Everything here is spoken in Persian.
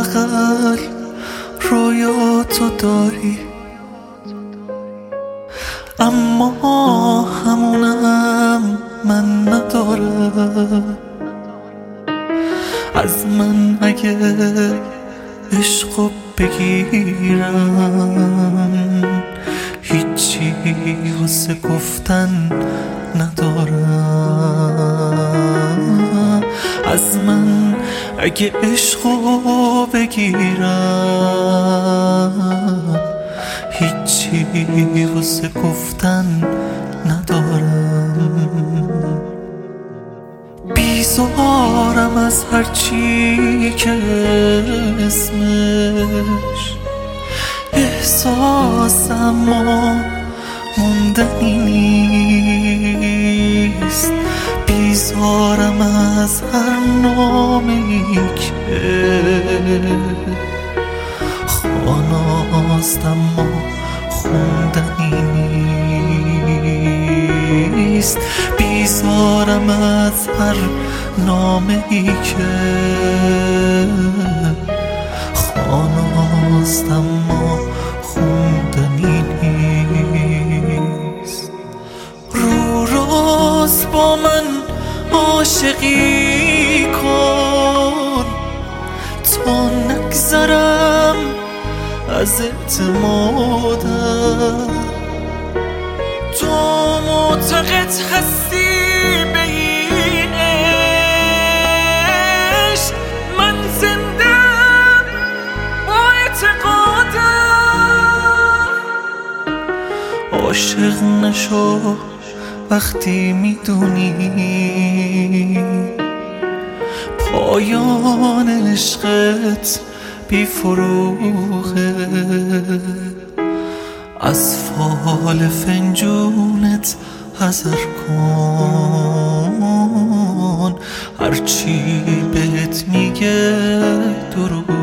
حداقل رویاتو داری، اما همونم من ندارم. از من اگه عشقو بگیرن هیچی واسه گفتن ندارم. از من اگه عشقو بگیرن هیچی واسه گفتن ندارم. بیزارم از هرچی که اسمش احساسم ما موندنی نیست. بیزارم از هر نامی که خاناست اما خوندنی نیست. بیزارم از هر نامه‌ای که خاناست اما خوندنی نیست. رو راست با من عاشقی کن تا نگذرم از اعتمادم. تو معتقد هستی به این عشق، من زندم با اعتقادم. عاشق نشو وقتی میدونی پایان عشقت بی فروغه. از فال فنجونت حذر کن، هرچی بهت میگه دروغه.